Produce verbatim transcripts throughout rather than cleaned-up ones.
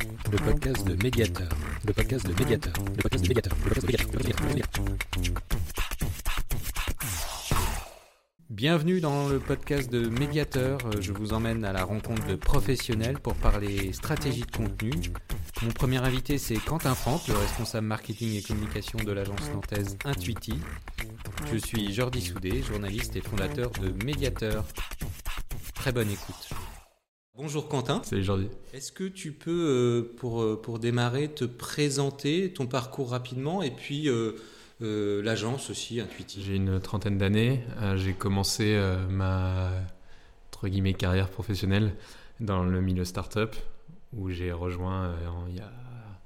Le podcast de Médiateur. Le podcast de Médiateur. Le podcast de Médiateur. Le podcast de Médiateur. Le podcast de Médiateur. Bienvenue dans le podcast de Médiateur. Je vous emmène à la rencontre de professionnels pour parler stratégie de contenu. Mon premier invité, c'est Quentin Franck, le responsable marketing et communication de l'agence nantaise Intuiti. Je suis Jordi Soudé, journaliste et fondateur de Médiateur. Très bonne écoute. Bonjour Quentin. Salut Jordi. Est-ce que tu peux, pour, pour démarrer, te présenter ton parcours rapidement et puis euh, euh, l'agence aussi, Intuiti? J'ai une trentaine d'années. Euh, j'ai commencé euh, ma entre guillemets, carrière professionnelle dans le milieu start-up où j'ai rejoint euh, en, il y a,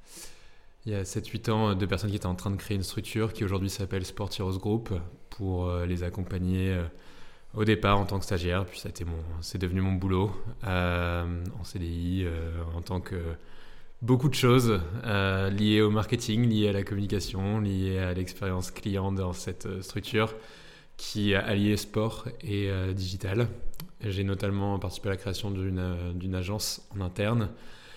il y a sept huit ans deux personnes qui étaient en train de créer une structure qui aujourd'hui s'appelle Sport Heroes Group pour euh, les accompagner euh, au départ en tant que stagiaire, puis ça a été mon, c'est devenu mon boulot euh, en C D I, euh, en tant que beaucoup de choses euh, liées au marketing, liées à la communication, liées à l'expérience client dans cette structure qui alliait sport et euh, digital. J'ai notamment participé à la création d'une, d'une agence en interne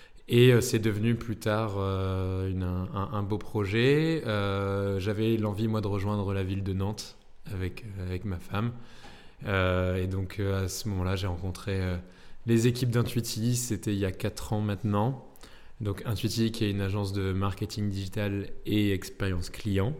et euh, c'est devenu plus tard euh, une, un, un beau projet. Euh, j'avais l'envie moi de rejoindre la ville de Nantes avec, avec ma femme. Euh, et donc euh, à ce moment-là, j'ai rencontré euh, les équipes d'Intuiti, c'était il y a quatre ans maintenant. Donc Intuiti qui est une agence de marketing digital et expérience client.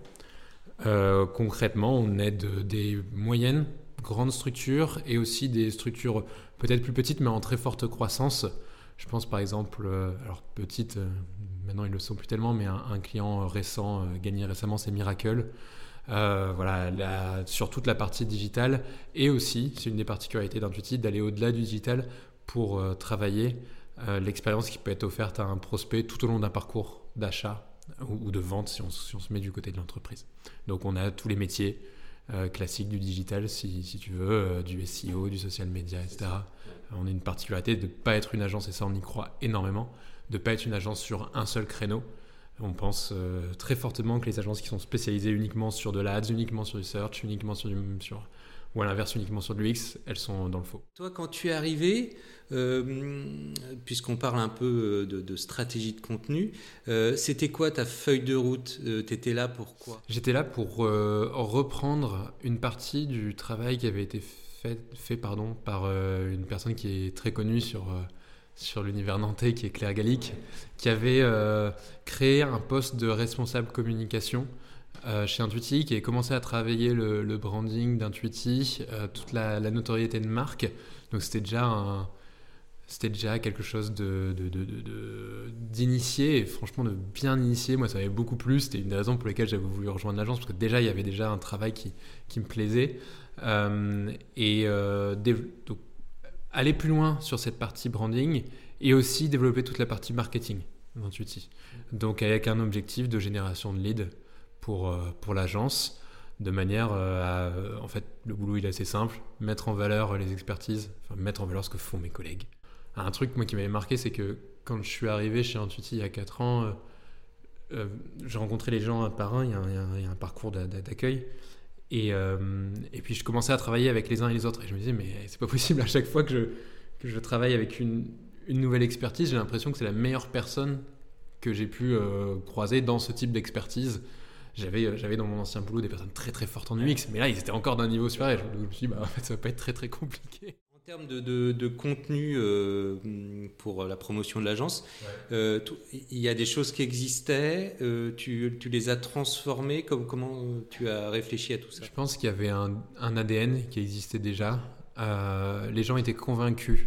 Euh, concrètement, on aide des moyennes, grandes structures et aussi des structures peut-être plus petites mais en très forte croissance. Je pense par exemple, euh, alors petites, euh, maintenant ils le sont plus tellement, mais un, un client récent, euh, gagné récemment, c'est Miracle. Euh, voilà, la, sur toute la partie digitale et aussi, c'est une des particularités d'Intuiti, d'aller au-delà du digital pour euh, travailler euh, l'expérience qui peut être offerte à un prospect tout au long d'un parcours d'achat ou, ou de vente si on, si on se met du côté de l'entreprise. Donc on a tous les métiers euh, classiques du digital si, si tu veux, euh, du S E O, du social media, et cetera. On a une particularité de ne pas être une agence, et ça on y croit énormément, de ne pas être une agence sur un seul créneau. On pense euh, très fortement que les agences qui sont spécialisées uniquement sur de l'Ads, uniquement sur du search, uniquement sur du... Sur, ou à l'inverse, uniquement sur de l'U X, elles sont dans le faux. Toi, quand tu es arrivé, euh, puisqu'on parle un peu de, de stratégie de contenu, euh, c'était quoi ta feuille de route? euh, Tu étais là pour quoi? J'étais là pour euh, reprendre une partie du travail qui avait été fait, fait pardon, par euh, une personne qui est très connue sur... Euh, sur l'univers nantais, qui est Claire Gallic, qui avait euh, créé un poste de responsable communication euh, chez Intuiti, qui avait commencé à travailler le, le branding d'Intuiti, euh, toute la, la notoriété de marque. Donc c'était déjà, un, c'était déjà quelque chose de, de, de, de, de, d'initié, et franchement de bien initié. Moi, ça m'avait beaucoup plu. C'était une des raisons pour lesquelles j'avais voulu rejoindre l'agence, parce que déjà, il y avait déjà un travail qui, qui me plaisait. Euh, et euh, donc, aller plus loin sur cette partie branding et aussi développer toute la partie marketing d'Intuiti. Donc avec un objectif de génération de leads pour, pour l'agence, de manière à... En fait, le boulot il est assez simple, mettre en valeur les expertises, enfin mettre en valeur ce que font mes collègues. Un truc moi qui m'avait marqué, c'est que quand je suis arrivé chez Intuiti il y a quatre ans, euh, euh, j'ai rencontré les gens un par un, il y a un, il y a un, il y a un parcours d'accueil. Et, euh, et puis je commençais à travailler avec les uns et les autres et je me disais mais c'est pas possible, à chaque fois que je, que je travaille avec une, une nouvelle expertise, j'ai l'impression que c'est la meilleure personne que j'ai pu euh, croiser dans ce type d'expertise. J'avais, j'avais dans mon ancien boulot des personnes très très fortes en U X, mais là ils étaient encore d'un niveau supérieur. Je me suis dit bah, en fait ça va pas être très très compliqué. En termes de, de, de contenu euh, pour la promotion de l'agence, ouais. euh, il y a des choses qui existaient, euh, tu, tu les as transformées, comme, comment tu as réfléchi à tout ça? Je pense qu'il y avait un, un A D N qui existait déjà, euh, les gens étaient convaincus,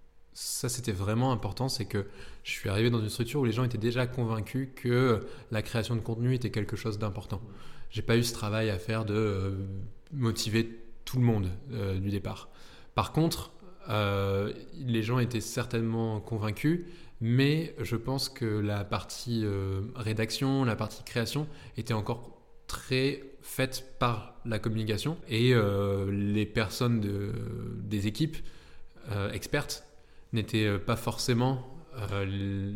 ça c'était vraiment important, c'est que je suis arrivé dans une structure où les gens étaient déjà convaincus que la création de contenu était quelque chose d'important. J'ai pas eu ce travail à faire de euh, motiver tout le monde euh, du départ. Par contre, euh, les gens étaient certainement convaincus, mais je pense que la partie euh, rédaction, la partie création était encore très faite par la communication et euh, les personnes de, des équipes euh, expertes n'étaient pas forcément euh,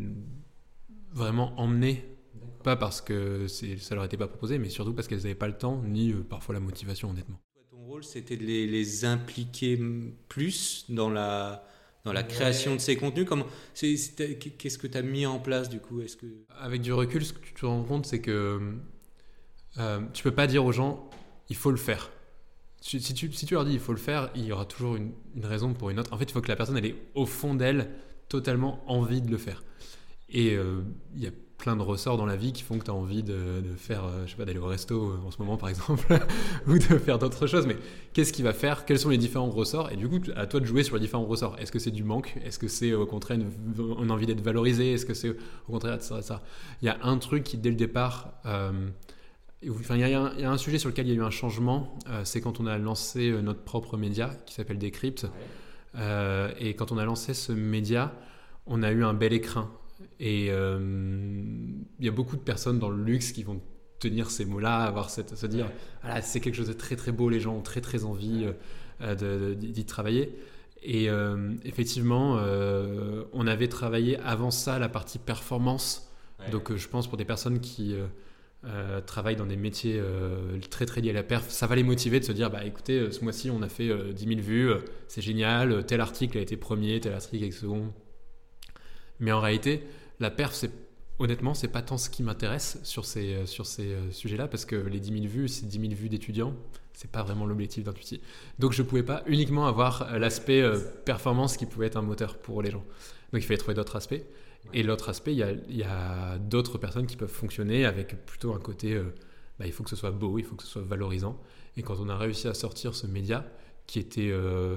vraiment emmenées, pas parce que c'est, ça leur était pas proposé, mais surtout parce qu'elles n'avaient pas le temps ni euh, parfois la motivation honnêtement. Ton rôle, c'était de les, les impliquer plus dans la, dans la création de ces contenus. Comment, c'est, c'est, qu'est-ce que tu as mis en place du coup? Est-ce que... Avec du recul, ce que tu te rends compte, c'est que euh, tu peux pas dire aux gens il faut le faire. Si, si, tu, si tu leur dis il faut le faire, il y aura toujours une, une raison pour une autre. En fait, il faut que la personne elle ait au fond d'elle totalement envie de le faire. Et il euh, y a plein de ressorts dans la vie qui font que tu as envie de, de faire, euh, je sais pas, d'aller au resto euh, en ce moment par exemple, ou de faire d'autres choses. Mais qu'est-ce qui va faire? Quels sont les différents ressorts? Et du coup, à toi de jouer sur les différents ressorts. Est-ce que c'est du manque? Est-ce que c'est au contraire une, une envie d'être valorisé? Est-ce que c'est au contraire ça, ça? Il y a un truc qui dès le départ, euh, enfin il y, y a un sujet sur lequel il y a eu un changement. Euh, c'est quand on a lancé notre propre média qui s'appelle Decrypt. Euh, et quand on a lancé ce média, on a eu un bel écrin. Et il euh, y a beaucoup de personnes dans le luxe qui vont tenir ces mots-là, avoir cette, se dire ah, c'est quelque chose de très très beau, les gens ont très très envie euh, de, de, d'y travailler. Et euh, effectivement, euh, on avait travaillé avant ça la partie performance. Ouais. Donc euh, je pense pour des personnes qui euh, euh, travaillent dans des métiers euh, très très liés à la perf, ça va les motiver de se dire bah écoutez, ce mois-ci on a fait euh, dix mille vues, euh, c'est génial, tel article a été premier, tel article a été second. Mais en réalité, la perf, c'est, honnêtement, c'est pas tant ce qui m'intéresse sur ces, sur ces euh, sujets-là, parce que les dix mille vues, c'est dix mille vues d'étudiants, c'est pas vraiment l'objectif d'Intuiti. Donc je pouvais pas uniquement avoir l'aspect euh, performance qui pouvait être un moteur pour les gens. Donc il fallait trouver d'autres aspects. Et l'autre aspect, il y a, il y a d'autres personnes qui peuvent fonctionner avec plutôt un côté, euh, bah, il faut que ce soit beau, il faut que ce soit valorisant. Et quand on a réussi à sortir ce média qui était euh,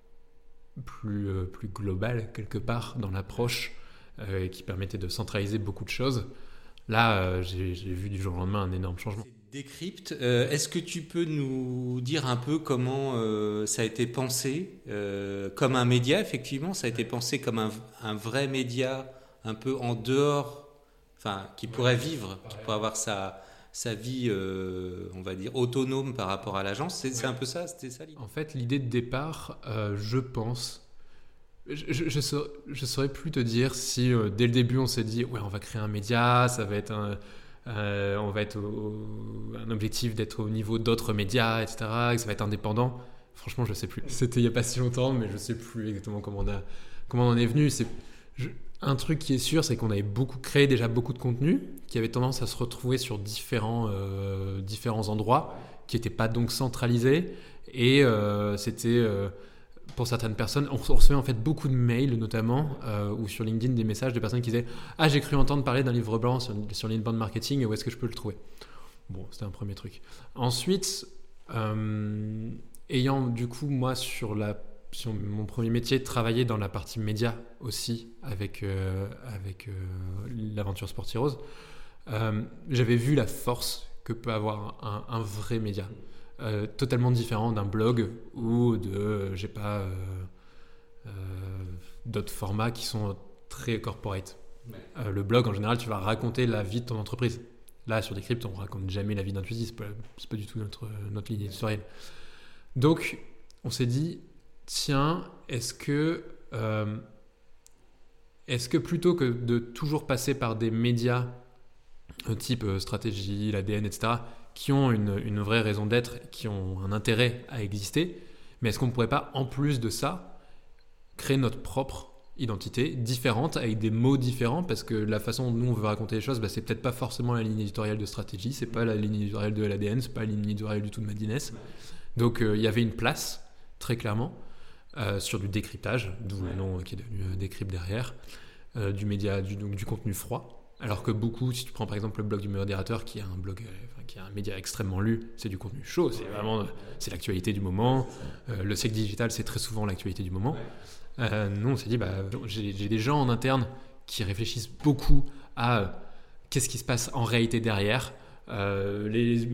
plus, euh, plus global quelque part dans l'approche, Euh, qui permettait de centraliser beaucoup de choses. Là, euh, j'ai, j'ai vu du jour au lendemain un énorme changement. Decrypt, euh, est-ce que tu peux nous dire un peu comment euh, ça a été pensé euh, comme un média, effectivement, ça a été pensé comme un, un vrai média un peu en dehors, enfin, qui pourrait vivre, qui pourrait avoir sa, sa vie, euh, on va dire, autonome par rapport à l'agence. C'est, c'est un peu ça, c'était ça l'idée? En fait, l'idée de départ, euh, je pense... Je, je, saurais, je saurais plus te dire si euh, dès le début on s'est dit ouais on va créer un média, ça va être un, euh, on va être au, au, un objectif d'être au niveau d'autres médias, et cetera. Que ça va être indépendant. Franchement je sais plus. C'était il y a pas si longtemps, mais je sais plus exactement comment on a, comment on en est venu. C'est je, un truc qui est sûr, c'est qu'on avait beaucoup créé déjà beaucoup de contenu qui avait tendance à se retrouver sur différents euh, différents endroits, qui n'étaient pas donc centralisés et euh, c'était euh, pour certaines personnes, on recevait en fait beaucoup de mails notamment euh, ou sur LinkedIn des messages de personnes qui disaient « Ah, j'ai cru entendre parler d'un livre blanc sur, sur l'inbound marketing, où est-ce que je peux le trouver ?» Bon, c'était un premier truc. Ensuite, euh, ayant du coup, moi, sur, la, sur mon premier métier, travaillé dans la partie média aussi avec, euh, avec euh, l'aventure Sportirose, euh, j'avais vu la force que peut avoir un, un vrai média. Euh, totalement différent d'un blog ou de, euh, j'ai pas, euh, euh, d'autres formats qui sont très corporate. Ouais. Euh, le blog, en général, tu vas raconter la vie de ton entreprise. Là, sur Decrypt, on raconte jamais la vie d'Intuiti, c'est pas, c'est pas du tout notre, notre ligne éditoriale. Donc, on s'est dit, tiens, est-ce que, euh, est-ce que plutôt que de toujours passer par des médias type euh, stratégie, l'A D N, et cetera, qui ont une, une vraie raison d'être, qui ont un intérêt à exister, mais est-ce qu'on ne pourrait pas, en plus de ça, créer notre propre identité différente, avec des mots différents, parce que la façon dont nous on veut raconter les choses, bah, c'est peut-être pas forcément la ligne éditoriale de stratégie, c'est pas la ligne éditoriale de l'A D N, c'est pas la ligne éditoriale du tout de Madines. Donc il euh, y avait une place, très clairement, euh, sur du décryptage, d'où le nom qui est devenu euh, Decrypt derrière, euh, du média, du, donc, du contenu froid. Alors que beaucoup, si tu prends par exemple le blog du modérateur, qui est un blog, enfin, qui est un média extrêmement lu, c'est du contenu chaud, c'est vraiment, c'est l'actualité du moment. Euh, le sec digital, c'est très souvent l'actualité du moment. Euh, nous, on s'est dit, bah, j'ai, j'ai des gens en interne qui réfléchissent beaucoup à euh, qu'est-ce qui se passe en réalité derrière. Euh, les,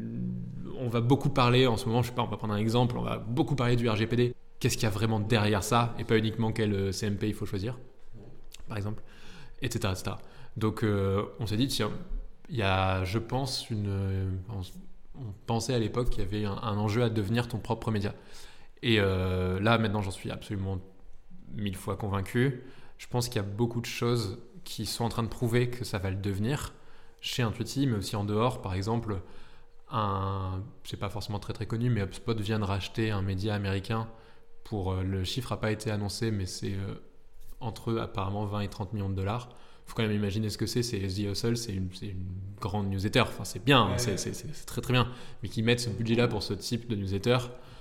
on va beaucoup parler en ce moment, je sais pas, on va prendre un exemple, on va beaucoup parler du R G P D. Qu'est-ce qu'il y a vraiment derrière ça, et pas uniquement quel C M P il faut choisir, par exemple, et cetera, et cetera. Donc euh, on s'est dit, tiens, il y a, je pense, une, on, on pensait à l'époque qu'il y avait un, un enjeu à devenir ton propre média. Et euh, là, maintenant, j'en suis absolument mille fois convaincu. Je pense qu'il y a beaucoup de choses qui sont en train de prouver que ça va le devenir chez Intuiti, mais aussi en dehors. Par exemple, un, c'est pas forcément très très connu, mais HubSpot vient de racheter un média américain pour, euh, le chiffre n'a pas été annoncé, mais c'est euh, entre apparemment vingt et trente millions de dollars. Il faut quand même imaginer ce que c'est. C'est The Hustle, c'est une, c'est une grande newsletter. Enfin, c'est bien, ouais, c'est, ouais. C'est, c'est, c'est très très bien. Mais qu'ils mettent ce budget-là pour ce type de newsletter,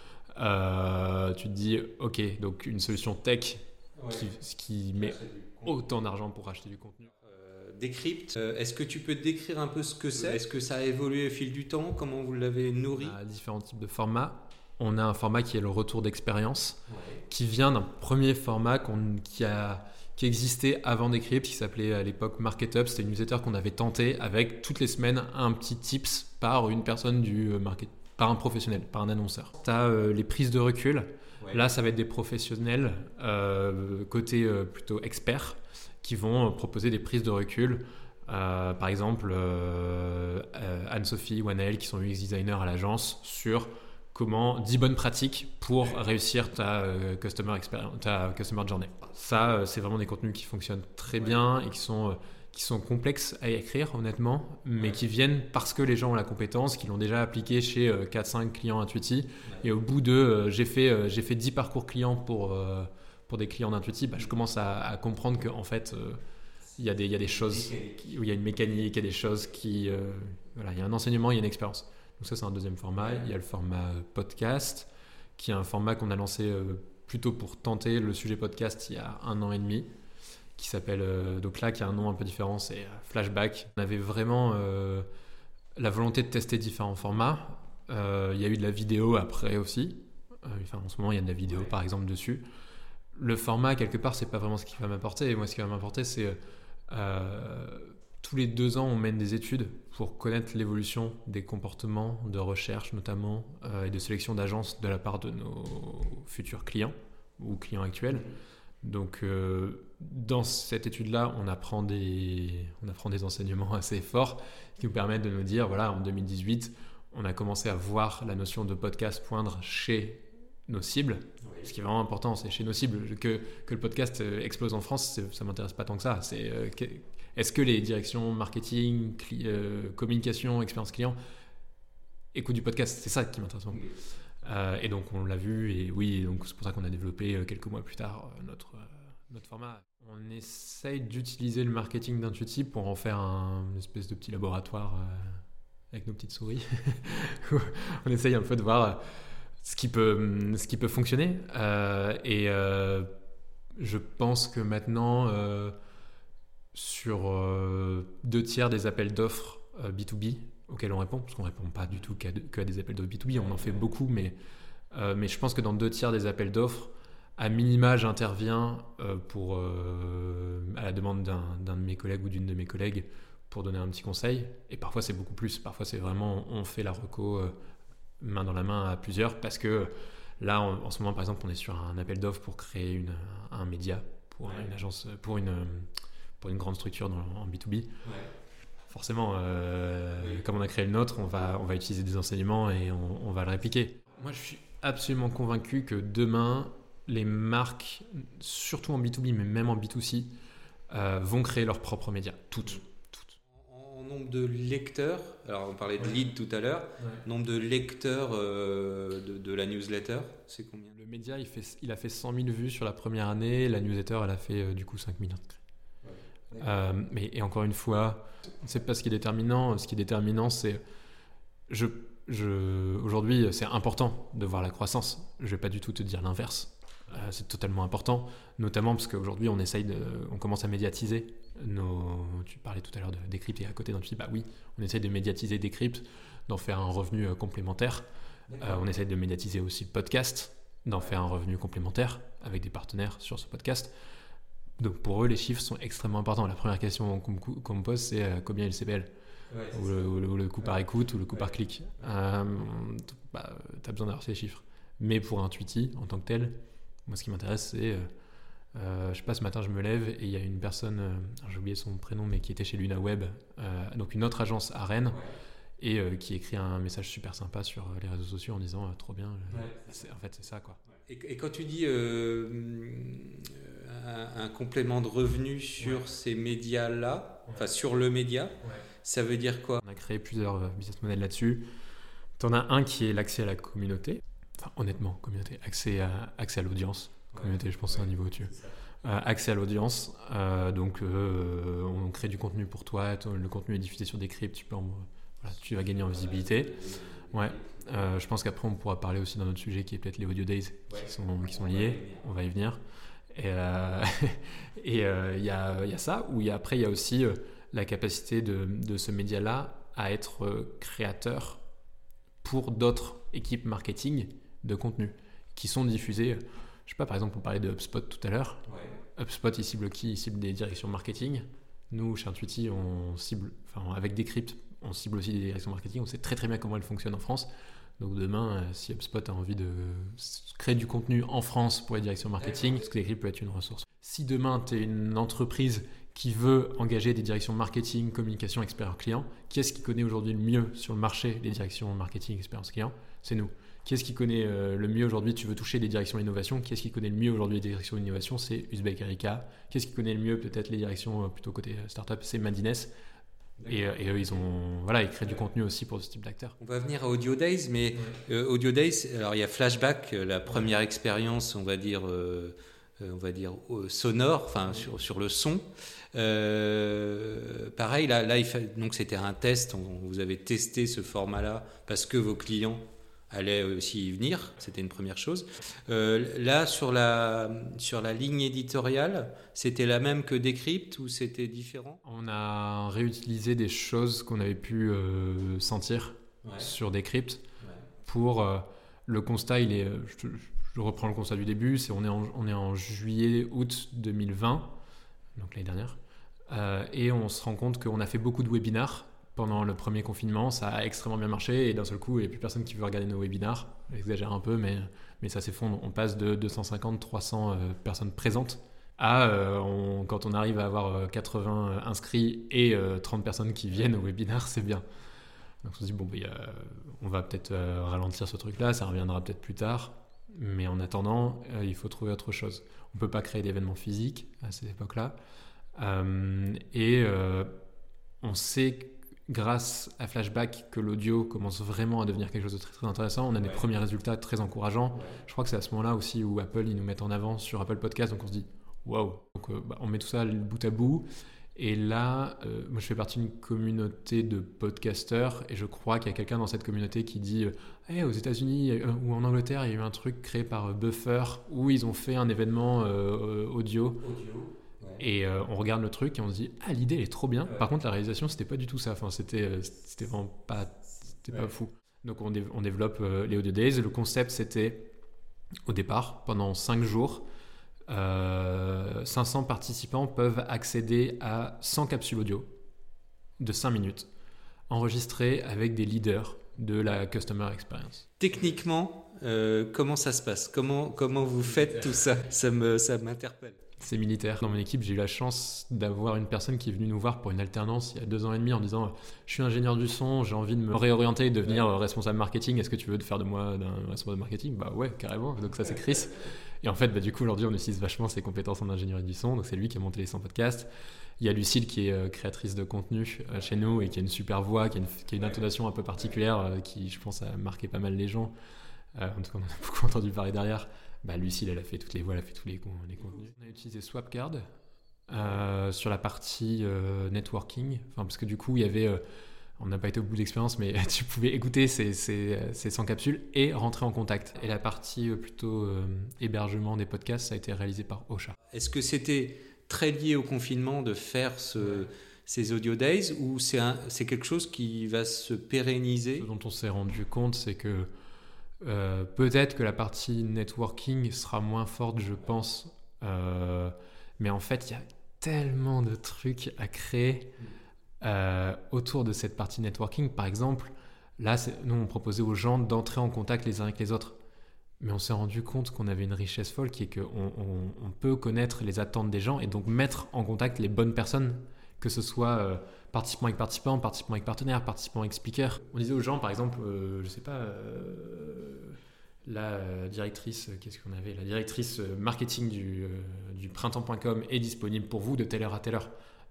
euh, tu te dis, ok, donc une solution tech ouais. qui, qui met autant d'argent pour acheter du contenu. Decrypt, euh, est-ce que tu peux décrire un peu ce que c'est ? Est-ce que ça a évolué au fil du temps ? Comment vous l'avez nourri ? On a différents types de formats. On a un format qui est le retour d'expérience, ouais. qui vient d'un premier format qu'on, qui, a, qui existait avant Decrypt, qui s'appelait à l'époque Market Up. C'était une newsletter qu'on avait tenté avec toutes les semaines un petit tips par une personne du market, par un professionnel, par un annonceur. Tu as euh, les prises de recul. Ouais. Là, ça va être des professionnels euh, côté euh, plutôt experts, qui vont proposer des prises de recul. Euh, par exemple, euh, euh, Anne-Sophie ou Anaël, qui sont U X designers à l'agence, sur comment dix bonnes pratiques pour réussir ta, euh, customer, experience, ta customer journey. Ça, euh, c'est vraiment des contenus qui fonctionnent très bien et qui sont, euh, qui sont complexes à écrire, honnêtement, mais ouais. qui viennent parce que les gens ont la compétence, qu'ils l'ont déjà appliqué chez euh, quatre cinq clients Intuiti. Ouais. Et au bout de, euh, j'ai, fait, euh, j'ai fait dix parcours clients pour... Euh, pour des clients d'Intuiti, bah, je commence à, à comprendre qu'en fait, il euh, y, y a des choses, où il y a une mécanique, il y a des choses qui... Euh, voilà, il y a un enseignement, il y a une expérience. Donc ça, c'est un deuxième format. Il y a le format podcast, qui est un format qu'on a lancé euh, plutôt pour tenter le sujet podcast il y a un an et demi, qui s'appelle... Euh, donc là, qui a un nom un peu différent, c'est euh, Flashback. On avait vraiment euh, la volonté de tester différents formats. Euh, il y a eu de la vidéo après aussi. Euh, enfin, en ce moment, il y a de la vidéo, ouais. par exemple, dessus. Le format, quelque part, c'est pas vraiment ce qui va m'apporter. Et moi, ce qui va m'apporter, c'est euh, tous les deux ans, on mène des études pour connaître l'évolution des comportements de recherche, notamment, euh, et de sélection d'agences de la part de nos futurs clients ou clients actuels. Donc, euh, dans cette étude-là, on apprend des, on apprend des enseignements assez forts qui nous permettent de nous dire, voilà, en deux mille dix-huit, on a commencé à voir la notion de podcast poindre chez nos cibles. Ce qui est vraiment important, c'est chez nos cibles. Que, que le podcast explose en France, c'est, ça ne m'intéresse pas tant que ça. C'est, euh, que, est-ce que les directions marketing, cli, euh, communication, expérience client écoutent du podcast ? C'est ça qui m'intéresse. Euh, et donc, on l'a vu. Et oui, donc c'est pour ça qu'on a développé quelques mois plus tard notre, euh, notre format. On essaye d'utiliser le marketing d'Intuiti pour en faire un, une espèce de petit laboratoire euh, avec nos petites souris. On essaye un peu de voir... Ce qui peut, ce qui peut fonctionner. Euh, et euh, je pense que maintenant, euh, sur euh, deux tiers des appels d'offres euh, B deux B auxquels on répond, parce qu'on ne répond pas du tout qu'à, qu'à des appels d'offres B deux B, on en fait beaucoup, mais, euh, mais je pense que dans deux tiers des appels d'offres, à minima, j'interviens euh, pour, euh, à la demande d'un, d'un de mes collègues ou d'une de mes collègues pour donner un petit conseil. Et parfois, c'est beaucoup plus. Parfois, c'est vraiment, on fait la reco... Euh, main dans la main à plusieurs, parce que là en, en ce moment par exemple on est sur un appel d'offres pour créer une, un média pour ouais. une agence, pour une, pour une grande structure dans, en B deux B. Ouais. Forcément euh, oui. comme on a créé le nôtre, on va, on va utiliser des enseignements et on, on va le répliquer. Moi je suis absolument convaincu que demain les marques, surtout en B deux B mais même en B deux C, euh, vont créer leurs propres médias, toutes. Nombre de lecteurs, alors on parlait de ouais. lead tout à l'heure, ouais. nombre de lecteurs euh, de, de la newsletter, c'est combien ? Le média, il, fait, il a fait cent mille vues sur la première année, la newsletter, elle a fait euh, du coup cinq millions. Ouais. Euh, mais et encore une fois, c'est pas ce qui est déterminant. Ce qui est déterminant, c'est je, je, aujourd'hui, c'est important de voir la croissance. Je vais pas du tout te dire l'inverse. Euh, c'est totalement important, notamment parce qu'aujourd'hui, on essaye de, on commence à médiatiser. Nos, tu parlais tout à l'heure de Decrypt et à côté d'Intuiti, bah oui, on essaie de médiatiser Decrypt, d'en faire un revenu complémentaire. Euh, on essaie de médiatiser aussi le podcast, d'en faire un revenu complémentaire avec des partenaires sur ce podcast. Donc pour eux, les chiffres sont extrêmement importants. La première question qu'on, qu'on me pose, c'est euh, combien est le C P L ? Ouais, ou, le, ou, le, ou le coût par écoute ou le coût ouais. par clic. Euh, bah, tu as besoin d'avoir ces chiffres. Mais pour Intuiti, en tant que tel, moi ce qui m'intéresse, c'est... Euh, Euh, je sais pas, ce matin je me lève et il y a une personne, euh, j'ai oublié son prénom, mais qui était chez LunaWeb, euh, donc une autre agence à Rennes, ouais. et euh, qui écrit un message super sympa sur euh, les réseaux sociaux en disant euh, trop bien, euh, ouais, c'est, en fait c'est ça quoi. Et, et quand tu dis euh, un, un complément de revenu sur ouais. ces médias-là, ouais. enfin sur le média, ouais. ça veut dire quoi ? On a créé plusieurs business models là-dessus. T'en as un qui est l'accès à la communauté. enfin honnêtement, communauté, accès à, accès à l'audience. Communauté, ouais, je pense, ouais, c'est un niveau au-dessus. Euh, accès à l'audience, euh, donc euh, on crée du contenu pour toi, le contenu est diffusé sur Decrypt, tu, peux en, voilà, tu vas gagner en visibilité. Ouais. Euh, je pense qu'après on pourra parler aussi d'un autre sujet qui est peut-être les audio days qui sont, qui sont liés, on va y venir. Et il euh, euh, y, a, y a ça, ou y a, après il y a aussi euh, la capacité de, de ce média-là à être euh, créateur pour d'autres équipes marketing de contenu qui sont diffusées. Je sais pas, par exemple, on parlait de HubSpot tout à l'heure. Ouais. HubSpot, il cible qui? Il cible des directions marketing. Nous, chez Intuiti, on cible, enfin, avec Decrypt, on cible aussi des directions marketing. On sait très très bien comment elles fonctionnent en France. Donc demain, si HubSpot a envie de créer du contenu en France pour les directions marketing, parce que Decrypt peut être une ressource. Si demain, tu es une entreprise qui veut engager des directions marketing, communication, expérience client, qui est-ce qui connaît aujourd'hui le mieux sur le marché les directions marketing, expérience client? C'est nous. Qui est-ce qui connaît euh, le mieux aujourd'hui? Tu veux toucher des directions innovation. Qui est-ce qui connaît le mieux aujourd'hui les directions innovation? C'est Uzbek Erika. Qui est-ce qui connaît le mieux peut-être les directions euh, plutôt côté startup? C'est Madines. Et, et eux, ils ont, voilà, ils créent du contenu aussi pour ce type d'acteurs. On va venir à Audio Days, mais ouais. euh, Audio Days, alors il y a Flashback, la première expérience, on va dire, euh, on va dire euh, sonore, enfin sur sur le son. Euh, pareil, là, là, il fait, donc c'était un test. On, vous avez testé ce format-là parce que vos clients allait aussi y venir, c'était une première chose. Euh, là, sur la, sur la ligne éditoriale, c'était la même que Decrypt ou c'était différent? On a réutilisé des choses qu'on avait pu euh, sentir ouais. sur Decrypt ouais. pour euh, le constat. Il est, je, je reprends le constat du début. C'est on est en, on est en juillet, août deux mille vingt, donc l'année dernière, euh, et on se rend compte qu'on a fait beaucoup de webinars. Pendant le premier confinement, ça a extrêmement bien marché et d'un seul coup, il n'y a plus personne qui veut regarder nos webinars. J'exagère un peu, mais, mais ça s'effondre. On passe de deux cent cinquante à trois cents euh, personnes présentes à, euh, on, quand on arrive à avoir quatre-vingts inscrits et euh, trente personnes qui viennent au webinar, c'est bien. Donc on se dit, bon, bah, y a, on va peut-être euh, ralentir ce truc-là, ça reviendra peut-être plus tard. Mais en attendant, euh, il faut trouver autre chose. On ne peut pas créer d'événements physiques à cette époque-là. Euh, et euh, on sait que grâce à Flashback que l'audio commence vraiment à devenir quelque chose de très, très intéressant. On a des ouais. premiers résultats très encourageants. Ouais. Je crois que c'est à ce moment-là aussi où Apple ils nous mettent en avant sur Apple Podcast. Donc on se dit waouh. Donc euh, bah, on met tout ça bout à bout. Et là, euh, moi je fais partie d'une communauté de podcasteurs et je crois qu'il y a quelqu'un dans cette communauté qui dit hey, aux États-Unis euh, ou en Angleterre, il y a eu un truc créé par Buffer où ils ont fait un événement euh, audio. audio. Et euh, on regarde le truc et on se dit ah l'idée elle est trop bien. Ouais. Par contre la réalisation c'était pas du tout ça. Enfin c'était euh, c'était vraiment pas c'était ouais. pas fou. Donc on, dé- on développe euh, les Audio Days. Le concept c'était au départ pendant cinq jours euh, cinq cents participants peuvent accéder à cent capsules audio de cinq minutes enregistrées avec des leaders de la customer experience. Techniquement euh, comment ça se passe? Comment comment vous faites tout ça? Ça me ça m'interpelle. C'est militaire. Dans mon équipe, j'ai eu la chance d'avoir une personne qui est venue nous voir pour une alternance il y a deux ans et demi en disant « Je suis ingénieur du son, j'ai envie de me réorienter et devenir ouais. responsable marketing. Est-ce que tu veux faire de moi un responsable marketing ?» Bah ouais, carrément. Donc ça, c'est Chris. Et en fait, bah, du coup, aujourd'hui, on utilise vachement ses compétences en ingénierie du son. Donc c'est lui qui a monté les cent podcasts. Il y a Lucille qui est euh, créatrice de contenu euh, chez nous et qui a une super voix, qui a une, qui a une intonation un peu particulière euh, qui, je pense, a marqué pas mal les gens. Euh, en tout cas, on en a beaucoup entendu parler derrière. Bah, Lucille, elle a fait toutes les voix, elle a fait tous les, les contenus. On a utilisé Swapcard euh, sur la partie euh, networking, enfin, parce que du coup, il y avait, euh, on n'a pas été au bout d'expérience, mais tu pouvais écouter ces, ces, ces cent capsules et rentrer en contact. Et la partie euh, plutôt euh, hébergement des podcasts, ça a été réalisé par Ocha. Est-ce que c'était très lié au confinement de faire ce, ces Audio Days ou c'est, un, c'est quelque chose qui va se pérenniser? Ce dont on s'est rendu compte, c'est que Euh, peut-être que la partie networking sera moins forte, je pense, euh, mais en fait il y a tellement de trucs à créer euh, autour de cette partie networking. Par exemple, là c'est, nous on proposait aux gens d'entrer en contact les uns avec les autres, mais on s'est rendu compte qu'on avait une richesse folle qui est qu'on on, on peut connaître les attentes des gens et donc mettre en contact les bonnes personnes, que ce soit euh, participant avec participant, participant avec partenaire, participant avec speaker. On disait aux gens, par exemple, euh, je sais pas, euh, la directrice, qu'est-ce qu'on avait, la directrice marketing du, euh, du printemps point com est disponible pour vous de telle heure à telle heure.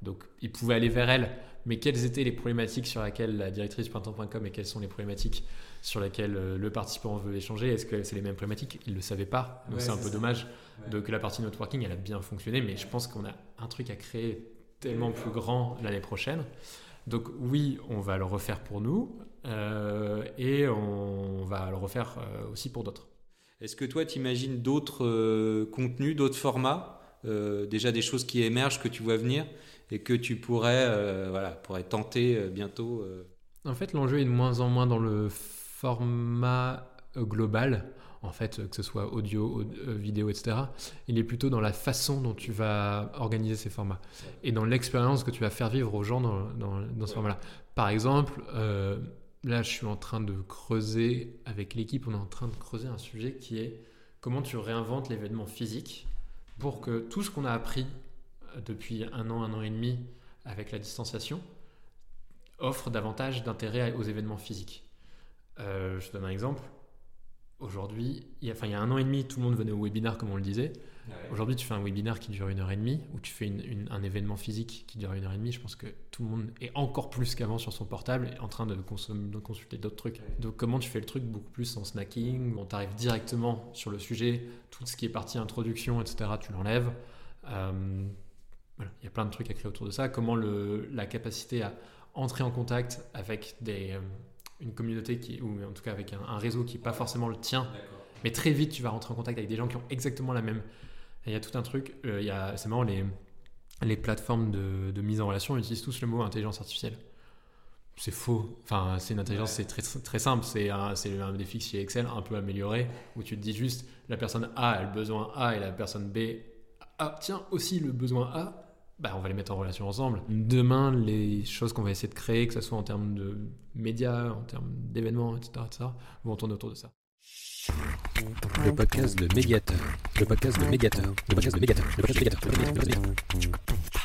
Donc, ils pouvaient aller vers elle, mais quelles étaient les problématiques sur lesquelles la directrice printemps point com et quelles sont les problématiques sur lesquelles euh, le participant veut échanger? Est-ce que c'est les mêmes problématiques? Ils ne le savaient pas, donc ouais, c'est un c'est peu ça. Dommage. Ouais. Donc, la partie networking, elle a bien fonctionné, mais je pense qu'on a un truc à créer tellement plus grand l'année prochaine. Donc oui, on va le refaire pour nous euh, et on va le refaire euh, aussi pour d'autres. Est-ce que toi, tu imagines d'autres euh, contenus, d'autres formats, euh, déjà des choses qui émergent, que tu vois venir et que tu pourrais, euh, voilà, pourrais tenter euh, bientôt euh... En fait, l'enjeu est de moins en moins dans le format global, en fait, que ce soit audio, audio, vidéo, et cetera. Il est plutôt dans la façon dont tu vas organiser ces formats et dans l'expérience que tu vas faire vivre aux gens dans, dans, dans ce ouais. format-là. Par exemple, euh, là, je suis en train de creuser, avec l'équipe, on est en train de creuser un sujet qui est comment tu réinventes l'événement physique pour que tout ce qu'on a appris depuis un an, un an et demi avec la distanciation offre davantage d'intérêt aux événements physiques. Euh, je te donne un exemple. Aujourd'hui, il y, a, enfin, il y a un an et demi, tout le monde venait au webinaire comme on le disait. Ouais. Aujourd'hui, tu fais un webinaire qui dure une heure et demie ou tu fais une, une, un événement physique qui dure une heure et demie. Je pense que tout le monde est encore plus qu'avant sur son portable en train de, consommer, de consulter d'autres trucs. Ouais. Donc, comment tu fais le truc beaucoup plus en snacking? On t'arrive directement sur le sujet, tout ce qui est partie introduction, et cetera, tu l'enlèves. Euh, voilà. Il y a plein de trucs à créer autour de ça. Comment le, la capacité à entrer en contact avec des... Euh, une communauté qui, ou en tout cas avec un, un réseau qui n'est pas forcément le tien, d'accord. Mais très vite tu vas rentrer en contact avec des gens qui ont exactement la même. Il y a tout un truc, euh, il y a, c'est marrant, les, les plateformes de, de mise en relation utilisent tous le mot intelligence artificielle. C'est faux, enfin c'est une intelligence, ouais. C'est très, très simple, c'est un, c'est un des fichiers Excel un peu amélioré où tu te dis juste la personne A a le besoin A et la personne B a tiens aussi le besoin A. Bah, on va les mettre en relation ensemble. Demain, les choses qu'on va essayer de créer, que ce soit en termes de médias, en termes d'événements, et cetera, et cetera, vont tourner autour de ça. Le podcast de Médiateur. Le podcast de Médiateur. Le podcast de Médiateur. Le podcast de Médiateur. Le podcast de Médiateur.